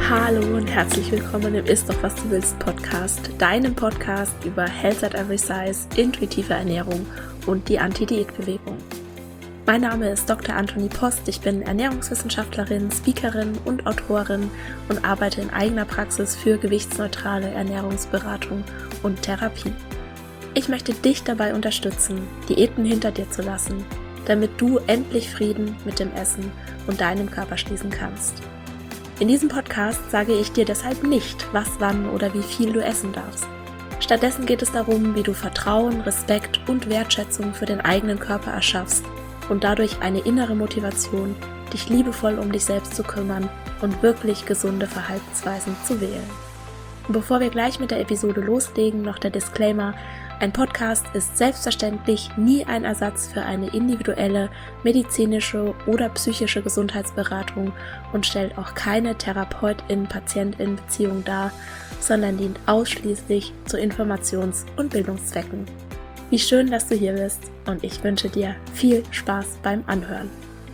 Hallo und herzlich willkommen im Ist doch was du willst Podcast, deinem Podcast über Health at Every Size, intuitive Ernährung und die Anti-Diät-Bewegung. Mein Name ist Dr. Antonie Post, ich bin Ernährungswissenschaftlerin, Speakerin und Autorin und arbeite in eigener Praxis für gewichtsneutrale Ernährungsberatung und Therapie. Ich möchte dich dabei unterstützen, Diäten hinter dir zu lassen, damit du endlich Frieden mit dem Essen und deinem Körper schließen kannst. In diesem Podcast sage ich dir deshalb nicht, was, wann oder wie viel du essen darfst. Stattdessen geht es darum, wie du Vertrauen, Respekt und Wertschätzung für den eigenen Körper erschaffst und dadurch eine innere Motivation, dich liebevoll um dich selbst zu kümmern und wirklich gesunde Verhaltensweisen zu wählen. Und bevor wir gleich mit der Episode loslegen, noch der Disclaimer: Ein Podcast ist selbstverständlich nie ein Ersatz für eine individuelle medizinische oder psychische Gesundheitsberatung und stellt auch keine Therapeutin-Patientin-Beziehung dar, sondern dient ausschließlich zu Informations- und Bildungszwecken. Wie schön, dass du hier bist und ich wünsche dir viel Spaß beim Anhören.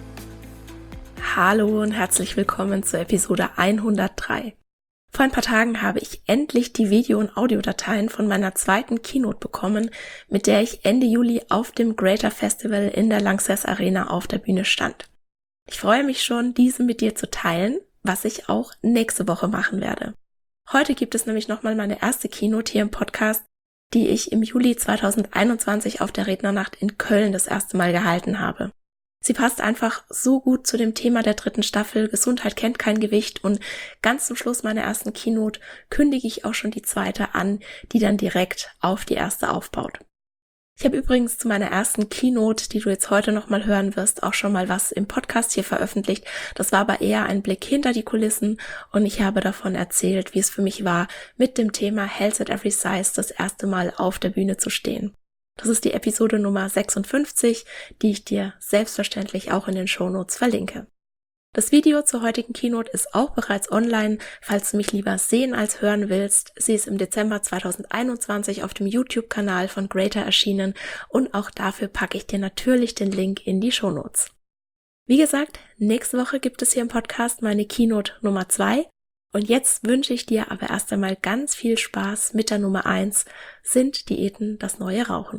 Hallo und herzlich willkommen zur Episode 103. Vor ein paar Tagen habe ich endlich die Video- und Audiodateien von meiner zweiten Keynote bekommen, mit der ich Ende Juli auf dem Greater Festival in der Lanxess Arena auf der Bühne stand. Ich freue mich schon, diese mit dir zu teilen, was ich auch nächste Woche machen werde. Heute gibt es nämlich nochmal meine erste Keynote hier im Podcast, die ich im Juli 2021 auf der Rednernacht in Köln das erste Mal gehalten habe. Sie passt einfach so gut zu dem Thema der 3. Staffel, Gesundheit kennt kein Gewicht, und ganz zum Schluss meiner ersten Keynote kündige ich auch schon die zweite an, die dann direkt auf die erste aufbaut. Ich habe übrigens zu meiner ersten Keynote, die du jetzt heute nochmal hören wirst, auch schon mal was im Podcast hier veröffentlicht. Das war aber eher ein Blick hinter die Kulissen und ich habe davon erzählt, wie es für mich war, mit dem Thema Health at Every Size das erste Mal auf der Bühne zu stehen. Das ist die Episode Nummer 56, die ich dir selbstverständlich auch in den Shownotes verlinke. Das Video zur heutigen Keynote ist auch bereits online, falls du mich lieber sehen als hören willst. Sie ist im Dezember 2021 auf dem YouTube-Kanal von Greater erschienen und auch dafür packe ich dir natürlich den Link in die Shownotes. Wie gesagt, nächste Woche gibt es hier im Podcast meine Keynote Nummer 2. Und jetzt wünsche ich dir aber erst einmal ganz viel Spaß mit der Nummer 1, sind Diäten das neue Rauchen?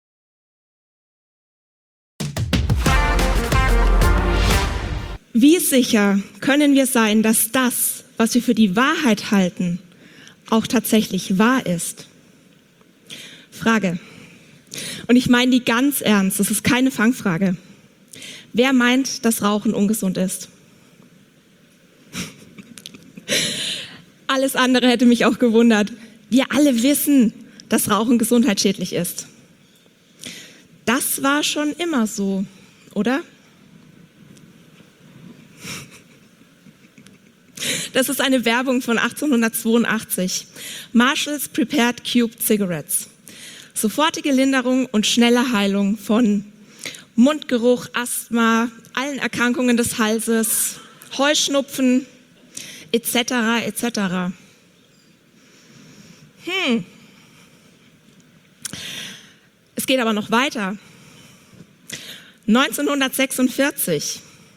Wie sicher können wir sein, dass das, was wir für die Wahrheit halten, auch tatsächlich wahr ist? Frage. Und ich meine die ganz ernst, das ist keine Fangfrage. Wer meint, dass Rauchen ungesund ist? Alles andere hätte mich auch gewundert. Wir alle wissen, dass Rauchen gesundheitsschädlich ist. Das war schon immer so, oder? Das ist eine Werbung von 1882. Marshalls Prepared Cubed Cigarettes. Sofortige Linderung und schnelle Heilung von Mundgeruch, Asthma, allen Erkrankungen des Halses, Heuschnupfen, etc. etc. Es geht aber noch weiter. 1946.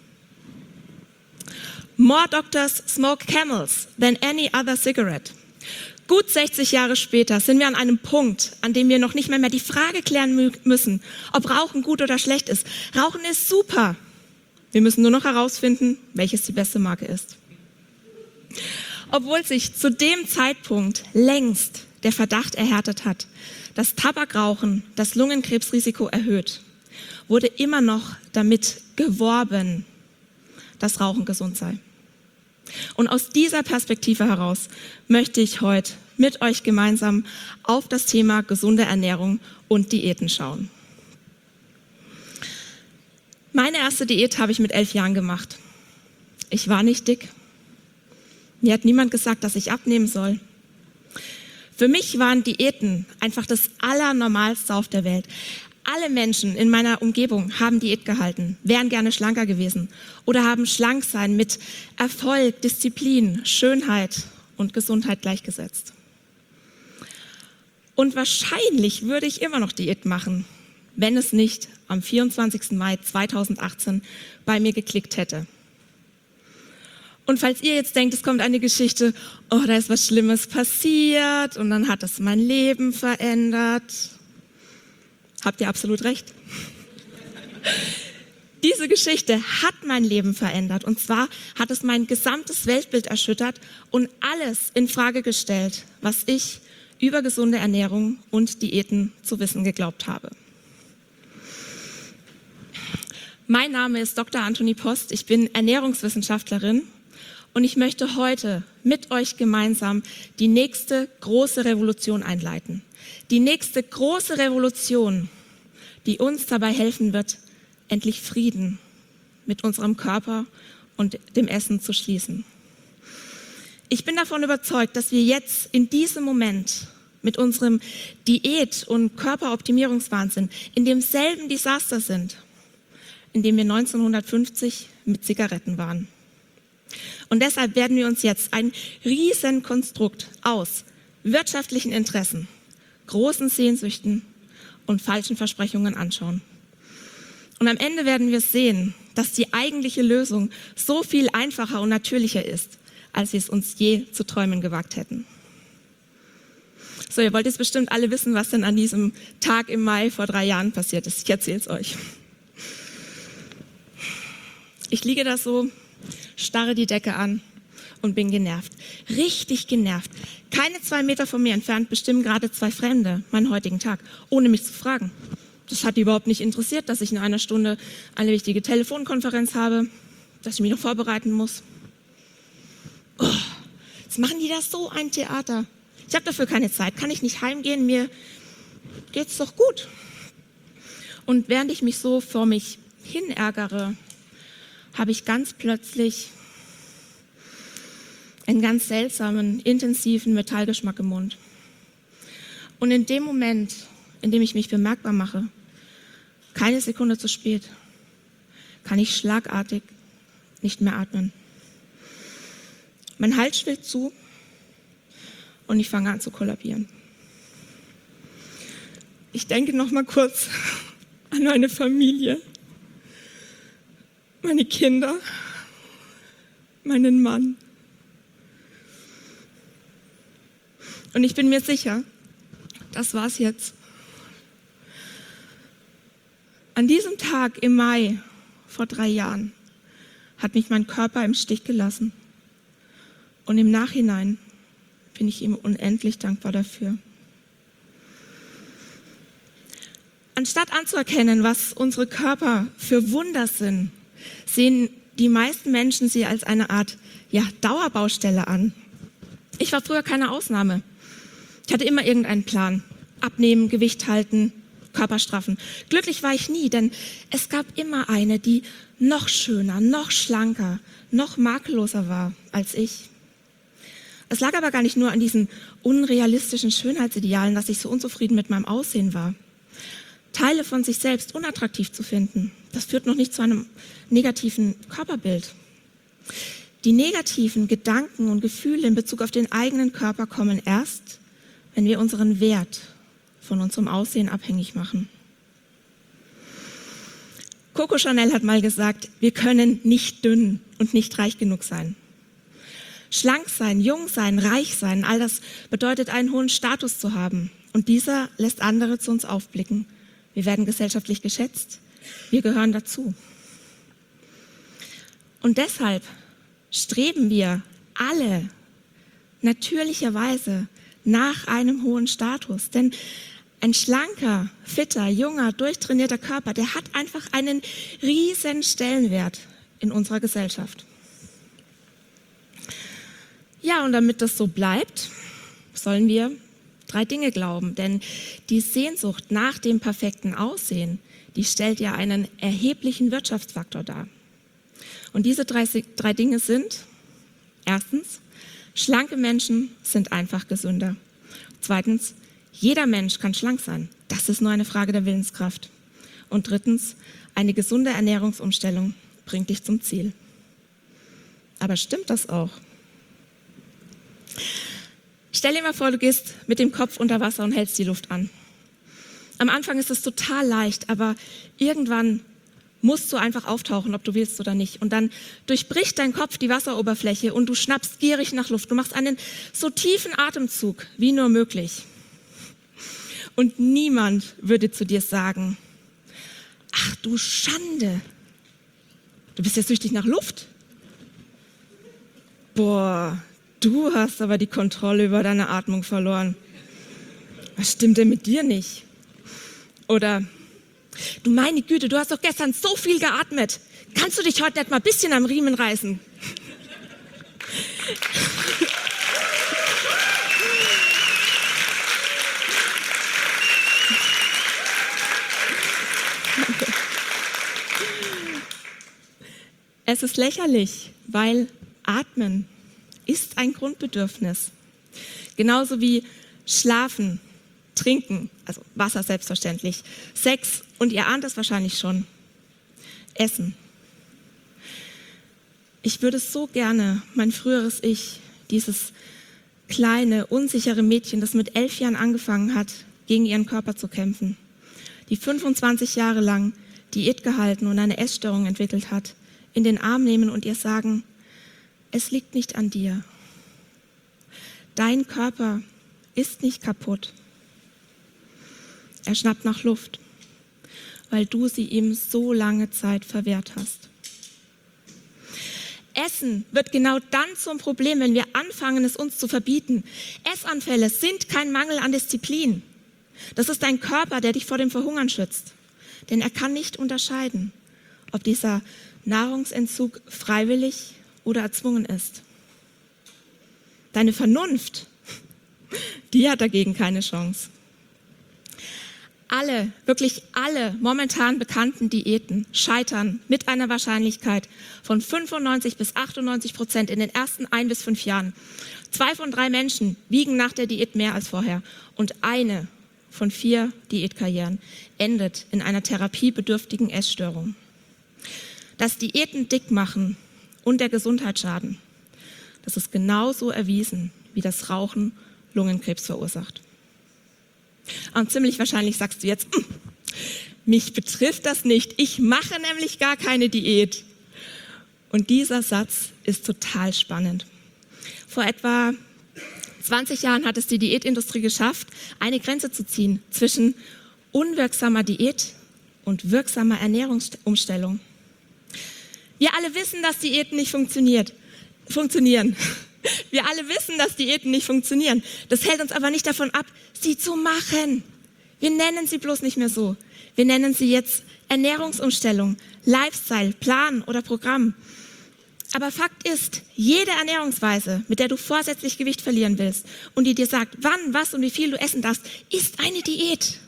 More doctors smoke Camels than any other cigarette. Gut 60 Jahre später sind wir an einem Punkt, an dem wir noch nicht mehr die Frage klären müssen, ob Rauchen gut oder schlecht ist. Rauchen ist super. Wir müssen nur noch herausfinden, welches die beste Marke ist. Obwohl sich zu dem Zeitpunkt längst der Verdacht erhärtet hat, dass Tabakrauchen das Lungenkrebsrisiko erhöht, wurde immer noch damit geworben, dass Rauchen gesund sei. Und aus dieser Perspektive heraus möchte ich heute mit euch gemeinsam auf das Thema gesunde Ernährung und Diäten schauen. Meine erste Diät habe ich mit 11 Jahren gemacht. Ich war nicht dick. Mir hat niemand gesagt, dass ich abnehmen soll. Für mich waren Diäten einfach das Allernormalste auf der Welt. Alle Menschen in meiner Umgebung haben Diät gehalten, wären gerne schlanker gewesen oder haben Schlanksein mit Erfolg, Disziplin, Schönheit und Gesundheit gleichgesetzt. Und wahrscheinlich würde ich immer noch Diät machen, wenn es nicht am 24. Mai 2018 bei mir geklickt hätte. Und falls ihr jetzt denkt, es kommt eine Geschichte, oh, da ist was Schlimmes passiert und dann hat es mein Leben verändert, habt ihr absolut recht. Diese Geschichte hat mein Leben verändert und zwar hat es mein gesamtes Weltbild erschüttert und alles in Frage gestellt, was ich über gesunde Ernährung und Diäten zu wissen geglaubt habe. Mein Name ist Dr. Antonie Post, ich bin Ernährungswissenschaftlerin und ich möchte heute mit euch gemeinsam die nächste große Revolution einleiten. Die nächste große Revolution, die uns dabei helfen wird, endlich Frieden mit unserem Körper und dem Essen zu schließen. Ich bin davon überzeugt, dass wir jetzt in diesem Moment mit unserem Diät- und Körperoptimierungswahnsinn in demselben Desaster sind, in dem wir 1950 mit Zigaretten waren. Und deshalb werden wir uns jetzt ein Riesenkonstrukt aus wirtschaftlichen Interessen, großen Sehnsüchten und falschen Versprechungen anschauen. Und am Ende werden wir sehen, dass die eigentliche Lösung so viel einfacher und natürlicher ist, als wir es uns je zu träumen gewagt hätten. So, ihr wollt jetzt bestimmt alle wissen, was denn an diesem Tag im Mai vor 3 Jahren passiert ist. Ich erzähle es euch. Ich liege da so, starre die Decke an und bin genervt. Richtig genervt. Keine 2 Meter von mir entfernt bestimmen gerade 2 Fremde meinen heutigen Tag, ohne mich zu fragen. Das hat die überhaupt nicht interessiert, dass ich in einer Stunde eine wichtige Telefonkonferenz habe, dass ich mich noch vorbereiten muss. Oh, jetzt machen die das so ein Theater. Ich habe dafür keine Zeit, kann ich nicht heimgehen, mir geht's doch gut. Und während ich mich so vor mich hin ärgere, habe ich ganz plötzlich einen ganz seltsamen, intensiven Metallgeschmack im Mund. Und in dem Moment, in dem ich mich bemerkbar mache, keine Sekunde zu spät, kann ich schlagartig nicht mehr atmen. Mein Hals schwillt zu und ich fange an zu kollabieren. Ich denke noch mal kurz an meine Familie, meine Kinder, meinen Mann. Und ich bin mir sicher, das war's jetzt. An diesem Tag im Mai vor 3 Jahren hat mich mein Körper im Stich gelassen. Und im Nachhinein bin ich ihm unendlich dankbar dafür. Anstatt anzuerkennen, was unsere Körper für Wunder sind, sehen die meisten Menschen sie als eine Art Dauerbaustelle an. Ich war früher keine Ausnahme. Ich hatte immer irgendeinen Plan. Abnehmen, Gewicht halten, Körper straffen. Glücklich war ich nie, denn es gab immer eine, die noch schöner, noch schlanker, noch makelloser war als ich. Es lag aber gar nicht nur an diesen unrealistischen Schönheitsidealen, dass ich so unzufrieden mit meinem Aussehen war. Teile von sich selbst unattraktiv zu finden, das führt noch nicht zu einem negativen Körperbild. Die negativen Gedanken und Gefühle in Bezug auf den eigenen Körper kommen erst, wenn wir unseren Wert von unserem Aussehen abhängig machen. Coco Chanel hat mal gesagt, wir können nicht dünn und nicht reich genug sein. Schlank sein, jung sein, reich sein, all das bedeutet, einen hohen Status zu haben. Und dieser lässt andere zu uns aufblicken. Wir werden gesellschaftlich geschätzt. Wir gehören dazu. Und deshalb streben wir alle natürlicherweise nach einem hohen Status. Denn ein schlanker, fitter, junger, durchtrainierter Körper, der hat einfach einen riesen Stellenwert in unserer Gesellschaft. Ja, und damit das so bleibt, sollen wir 3 Dinge glauben. Denn die Sehnsucht nach dem perfekten Aussehen, die stellt ja einen erheblichen Wirtschaftsfaktor dar. Und diese 3 Dinge sind: Erstens, schlanke Menschen sind einfach gesünder. Zweitens, jeder Mensch kann schlank sein. Das ist nur eine Frage der Willenskraft. Und drittens, eine gesunde Ernährungsumstellung bringt dich zum Ziel. Aber stimmt das auch? Stell dir mal vor, du gehst mit dem Kopf unter Wasser und hältst die Luft an. Am Anfang ist es total leicht, aber irgendwann musst du einfach auftauchen, ob du willst oder nicht. Und dann durchbricht dein Kopf die Wasseroberfläche und du schnappst gierig nach Luft. Du machst einen so tiefen Atemzug wie nur möglich. Und niemand würde zu dir sagen, ach du Schande, du bist jetzt süchtig nach Luft? Boah, du hast aber die Kontrolle über deine Atmung verloren. Was stimmt denn mit dir nicht? Oder, du meine Güte, du hast doch gestern so viel geatmet. Kannst du dich heute nicht mal ein bisschen am Riemen reißen? Es ist lächerlich, weil Atmen ist ein Grundbedürfnis. Genauso wie Schlafen, Trinken, also Wasser selbstverständlich, Sex und ihr ahnt es wahrscheinlich schon, Essen. Ich würde so gerne mein früheres Ich, dieses kleine, unsichere Mädchen, das mit 11 Jahren angefangen hat, gegen ihren Körper zu kämpfen, die 25 Jahre lang Diät gehalten und eine Essstörung entwickelt hat, in den Arm nehmen und ihr sagen, es liegt nicht an dir. Dein Körper ist nicht kaputt. Er schnappt nach Luft, weil du sie ihm so lange Zeit verwehrt hast. Essen wird genau dann zum Problem, wenn wir anfangen, es uns zu verbieten. Essanfälle sind kein Mangel an Disziplin. Das ist dein Körper, der dich vor dem Verhungern schützt. Denn er kann nicht unterscheiden, ob dieser Nahrungsentzug freiwillig oder erzwungen ist. Deine Vernunft, die hat dagegen keine Chance. Alle, wirklich alle momentan bekannten Diäten scheitern mit einer Wahrscheinlichkeit von 95 bis 98% in den ersten 1 bis 5 Jahren. 2 von 3 Menschen wiegen nach der Diät mehr als vorher und 1 von 4 Diätkarrieren endet in einer therapiebedürftigen Essstörung. Dass Diäten dick machen und der Gesundheit schaden, das ist genauso erwiesen, wie das Rauchen Lungenkrebs verursacht. Und ziemlich wahrscheinlich sagst du jetzt, mich betrifft das nicht, ich mache nämlich gar keine Diät. Und dieser Satz ist total spannend. Vor etwa 20 Jahren hat es die Diätindustrie geschafft, eine Grenze zu ziehen zwischen unwirksamer Diät und wirksamer Ernährungsumstellung. Wir alle wissen, dass Diäten nicht funktionieren. Wir alle wissen, dass Diäten nicht funktionieren. Das hält uns aber nicht davon ab, sie zu machen. Wir nennen sie bloß nicht mehr so. Wir nennen sie jetzt Ernährungsumstellung, Lifestyle, Plan oder Programm. Aber Fakt ist, jede Ernährungsweise, mit der du vorsätzlich Gewicht verlieren willst und die dir sagt, wann, was und wie viel du essen darfst, ist eine Diät.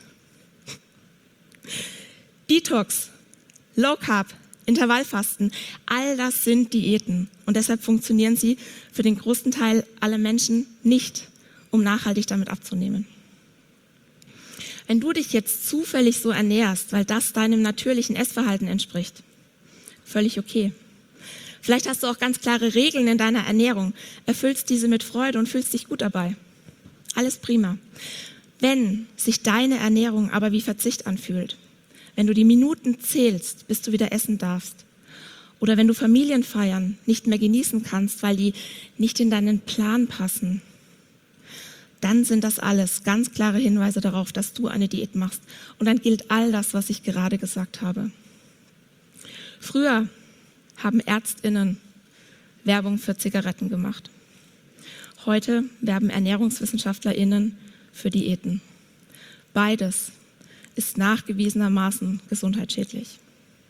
Detox, Low Carb, Intervallfasten, all das sind Diäten und deshalb funktionieren sie für den größten Teil aller Menschen nicht, um nachhaltig damit abzunehmen. Wenn du dich jetzt zufällig so ernährst, weil das deinem natürlichen Essverhalten entspricht, völlig okay. Vielleicht hast du auch ganz klare Regeln in deiner Ernährung, erfüllst diese mit Freude und fühlst dich gut dabei. Alles prima. Wenn sich deine Ernährung aber wie Verzicht anfühlt, wenn du die Minuten zählst, bis du wieder essen darfst, oder wenn du Familienfeiern nicht mehr genießen kannst, weil die nicht in deinen Plan passen, dann sind das alles ganz klare Hinweise darauf, dass du eine Diät machst. Und dann gilt all das, was ich gerade gesagt habe. Früher haben ÄrztInnen Werbung für Zigaretten gemacht. Heute werben ErnährungswissenschaftlerInnen für Diäten. Beides ist nachgewiesenermaßen gesundheitsschädlich.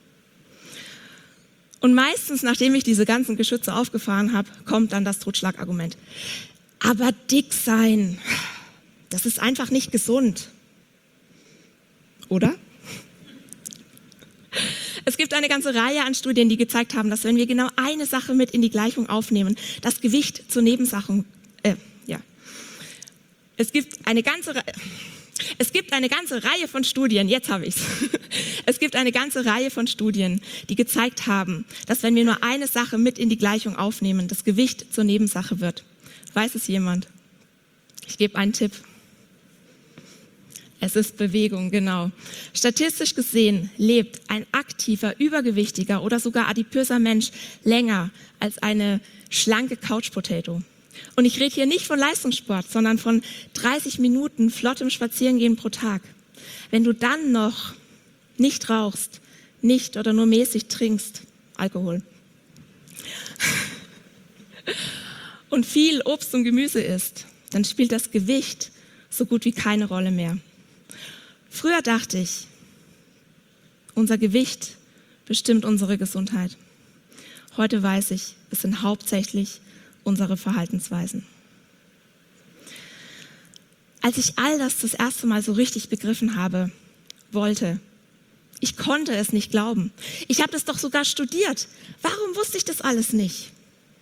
Und meistens, nachdem ich diese ganzen Geschütze aufgefahren habe, kommt dann das Totschlagargument. Aber dick sein, das ist einfach nicht gesund. Oder? Es gibt eine ganze Reihe an Studien, die gezeigt haben, dass wenn wir genau eine Sache mit in die Gleichung aufnehmen, das Gewicht zur Nebensache, Es gibt eine ganze Reihe von Studien, jetzt habe ich's. Es gibt eine ganze Reihe von Studien, die gezeigt haben, dass wenn wir nur eine Sache mit in die Gleichung aufnehmen, das Gewicht zur Nebensache wird. Weiß es jemand? Ich gebe einen Tipp. Es ist Bewegung, genau. Statistisch gesehen lebt ein aktiver, übergewichtiger oder sogar adipöser Mensch länger als eine schlanke Couch-Potato. Und ich rede hier nicht von Leistungssport, sondern von 30 Minuten flottem Spazierengehen pro Tag. Wenn du dann noch nicht rauchst, nicht oder nur mäßig trinkst, Alkohol, und viel Obst und Gemüse isst, dann spielt das Gewicht so gut wie keine Rolle mehr. Früher dachte ich, unser Gewicht bestimmt unsere Gesundheit. Heute weiß ich, es sind hauptsächlich unsere Verhaltensweisen. Als ich all das erste Mal so richtig begriffen habe, ich konnte es nicht glauben. Ich habe das doch sogar studiert. Warum wusste ich das alles nicht?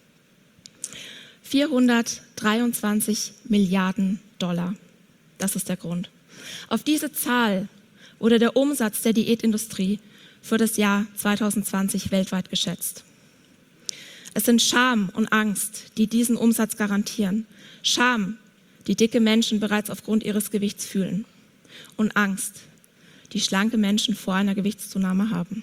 423 Milliarden $. Das ist der Grund. Auf diese Zahl wurde der Umsatz der Diätindustrie für das Jahr 2020 weltweit geschätzt. Es sind Scham und Angst, die diesen Umsatz garantieren. Scham, die dicke Menschen bereits aufgrund ihres Gewichts fühlen. Und Angst, die schlanke Menschen vor einer Gewichtszunahme haben.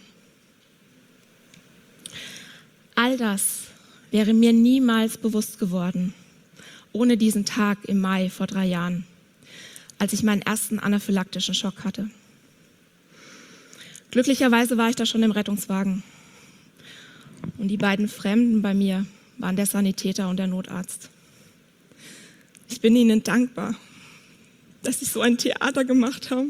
All das wäre mir niemals bewusst geworden, ohne diesen Tag im Mai vor 3 Jahren, als ich meinen ersten anaphylaktischen Schock hatte. Glücklicherweise war ich da schon im Rettungswagen. Und die beiden Fremden bei mir waren der Sanitäter und der Notarzt. Ich bin ihnen dankbar, dass sie so ein Theater gemacht haben.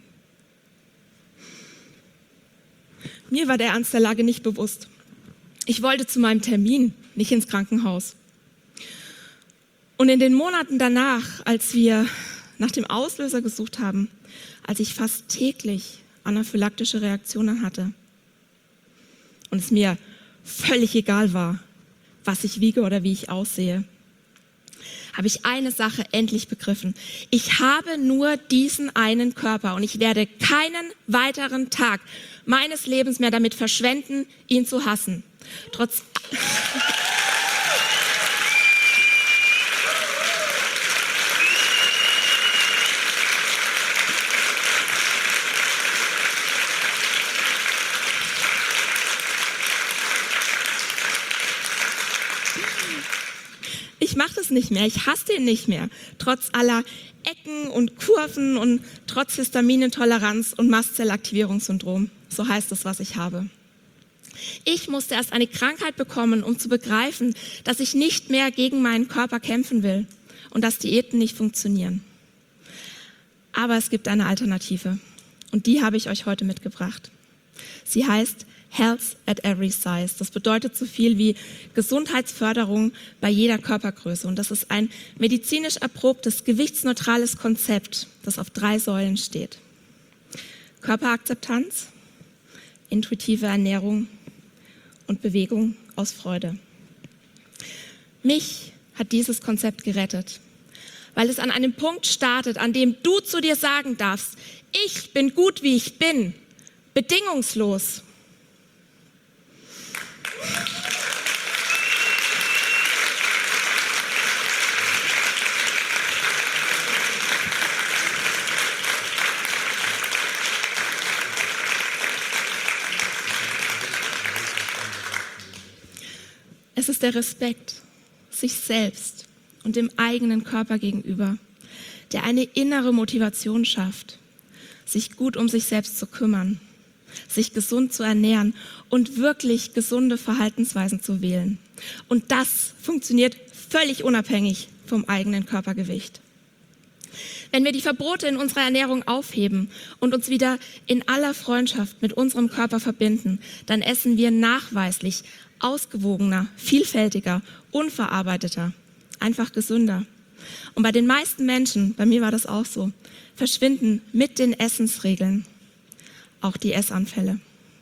Mir war der Ernst der Lage nicht bewusst. Ich wollte zu meinem Termin, nicht ins Krankenhaus. Und in den Monaten danach, als wir nach dem Auslöser gesucht haben, als ich fast täglich anaphylaktische Reaktionen hatte und es mir völlig egal war, was ich wiege oder wie ich aussehe, habe ich eine Sache endlich begriffen. Ich habe nur diesen einen Körper und ich werde keinen weiteren Tag meines Lebens mehr damit verschwenden, ihn zu hassen. Ich mache das nicht mehr, ich hasse den nicht mehr, trotz aller Ecken und Kurven und trotz Histaminintoleranz und Mastzellaktivierungssyndrom. So heißt es, was ich habe. Ich musste erst eine Krankheit bekommen, um zu begreifen, dass ich nicht mehr gegen meinen Körper kämpfen will und dass Diäten nicht funktionieren. Aber es gibt eine Alternative und die habe ich euch heute mitgebracht. Sie heißt Health at Every Size. Das bedeutet so viel wie Gesundheitsförderung bei jeder Körpergröße. Und das ist ein medizinisch erprobtes, gewichtsneutrales Konzept, das auf 3 Säulen steht. Körperakzeptanz, intuitive Ernährung und Bewegung aus Freude. Mich hat dieses Konzept gerettet, weil es an einem Punkt startet, an dem du zu dir sagen darfst, ich bin gut, wie ich bin, bedingungslos. Es ist der Respekt sich selbst und dem eigenen Körper gegenüber, der eine innere Motivation schafft, sich gut um sich selbst zu kümmern, sich gesund zu ernähren und wirklich gesunde Verhaltensweisen zu wählen. Und das funktioniert völlig unabhängig vom eigenen Körpergewicht. Wenn wir die Verbote in unserer Ernährung aufheben und uns wieder in aller Freundschaft mit unserem Körper verbinden, dann essen wir nachweislich ausgewogener, vielfältiger, unverarbeiteter, einfach gesünder. Und bei den meisten Menschen, bei mir war das auch so, verschwinden mit den Essensregeln auch die Essanfälle.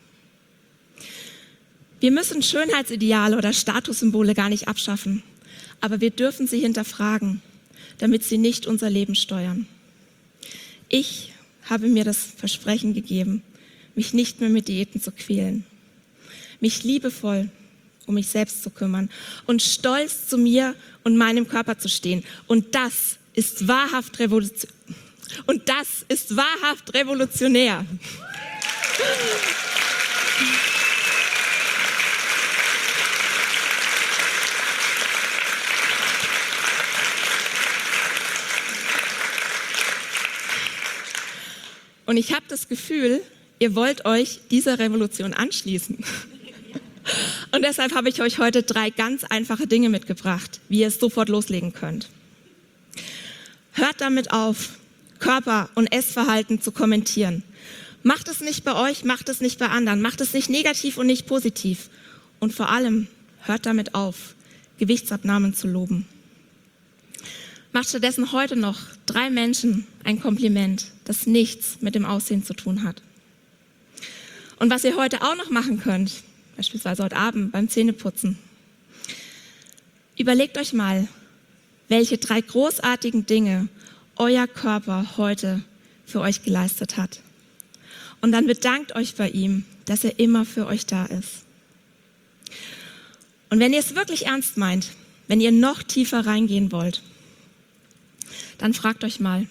Wir müssen Schönheitsideale oder Statussymbole gar nicht abschaffen, aber wir dürfen sie hinterfragen, damit sie nicht unser Leben steuern. Ich habe mir das Versprechen gegeben, mich nicht mehr mit Diäten zu quälen, mich liebevoll um mich selbst zu kümmern und stolz zu mir und meinem Körper zu stehen. Und das ist wahrhaft Und das ist wahrhaft revolutionär. Und ich habe das Gefühl, ihr wollt euch dieser Revolution anschließen. Und deshalb habe ich euch heute 3 ganz einfache Dinge mitgebracht, wie ihr es sofort loslegen könnt. Hört damit auf, Körper- und Essverhalten zu kommentieren. Macht es nicht bei euch, macht es nicht bei anderen, macht es nicht negativ und nicht positiv. Und vor allem, hört damit auf, Gewichtsabnahmen zu loben. Macht stattdessen heute noch 3 Menschen ein Kompliment, das nichts mit dem Aussehen zu tun hat. Und was ihr heute auch noch machen könnt, beispielsweise heute Abend beim Zähneputzen, überlegt euch mal, welche 3 großartigen Dinge euer Körper heute für euch geleistet hat. Und dann bedankt euch bei ihm, dass er immer für euch da ist. Und wenn ihr es wirklich ernst meint, wenn ihr noch tiefer reingehen wollt, dann fragt euch mal,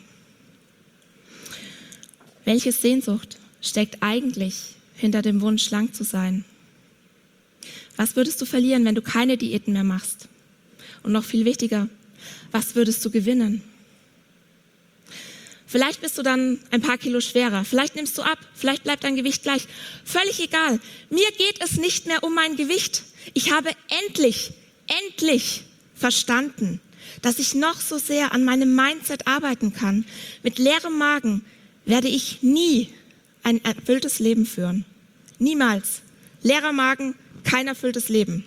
welche Sehnsucht steckt eigentlich hinter dem Wunsch, schlank zu sein? Was würdest du verlieren, wenn du keine Diäten mehr machst? Und noch viel wichtiger, was würdest du gewinnen? Vielleicht bist du dann ein paar Kilo schwerer, vielleicht nimmst du ab, vielleicht bleibt dein Gewicht gleich. Völlig egal. Mir geht es nicht mehr um mein Gewicht. Ich habe endlich verstanden, dass ich noch so sehr an meinem Mindset arbeiten kann. Mit leerem Magen werde ich nie ein erfülltes Leben führen. Niemals. Leerer Magen, kein erfülltes Leben.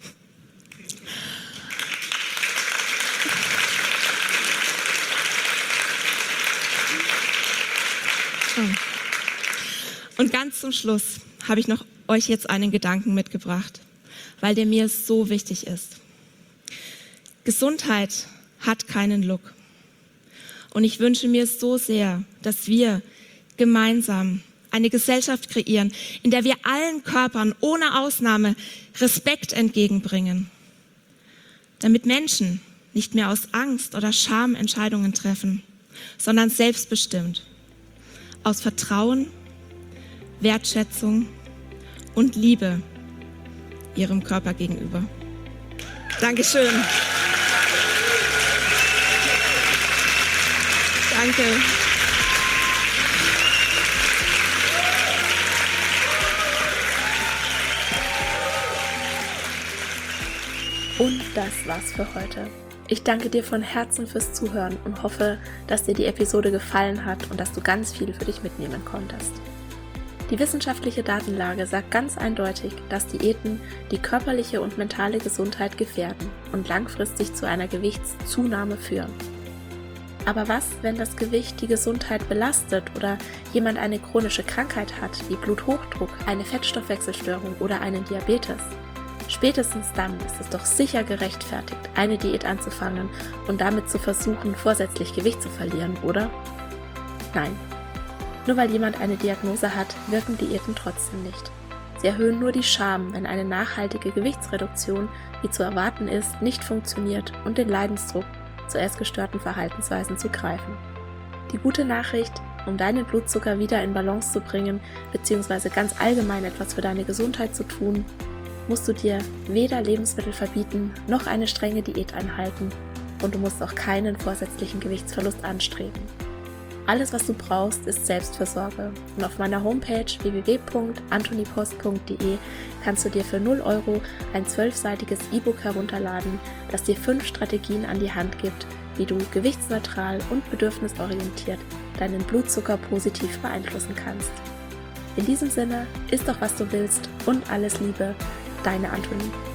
Und ganz zum Schluss habe ich noch euch jetzt einen Gedanken mitgebracht, weil der mir so wichtig ist. Gesundheit hat keinen Look. Und ich wünsche mir so sehr, dass wir gemeinsam eine Gesellschaft kreieren, in der wir allen Körpern ohne Ausnahme Respekt entgegenbringen, damit Menschen nicht mehr aus Angst oder Scham Entscheidungen treffen, sondern selbstbestimmt, aus Vertrauen, Wertschätzung und Liebe ihrem Körper gegenüber. Dankeschön. Danke. Und das war's für heute. Ich danke dir von Herzen fürs Zuhören und hoffe, dass dir die Episode gefallen hat und dass du ganz viel für dich mitnehmen konntest. Die wissenschaftliche Datenlage sagt ganz eindeutig, dass Diäten die körperliche und mentale Gesundheit gefährden und langfristig zu einer Gewichtszunahme führen. Aber was, wenn das Gewicht die Gesundheit belastet oder jemand eine chronische Krankheit hat, wie Bluthochdruck, eine Fettstoffwechselstörung oder einen Diabetes? Spätestens dann ist es doch sicher gerechtfertigt, eine Diät anzufangen und damit zu versuchen, vorsätzlich Gewicht zu verlieren, oder? Nein. Nur weil jemand eine Diagnose hat, wirken Diäten trotzdem nicht. Sie erhöhen nur die Scham, wenn eine nachhaltige Gewichtsreduktion, wie zu erwarten ist, nicht funktioniert und den Leidensdruck zu essgestörten Verhaltensweisen zu greifen. Die gute Nachricht, um deinen Blutzucker wieder in Balance zu bringen, bzw. ganz allgemein etwas für deine Gesundheit zu tun, musst du dir weder Lebensmittel verbieten, noch eine strenge Diät einhalten und du musst auch keinen vorsätzlichen Gewichtsverlust anstreben. Alles, was du brauchst, ist Selbstfürsorge und auf meiner Homepage www.antonipost.de kannst du dir für 0 € ein 12-seitiges E-Book herunterladen, das dir 5 Strategien an die Hand gibt, wie du gewichtsneutral und bedürfnisorientiert deinen Blutzucker positiv beeinflussen kannst. In diesem Sinne, iss doch was du willst und alles Liebe, deine Antonie.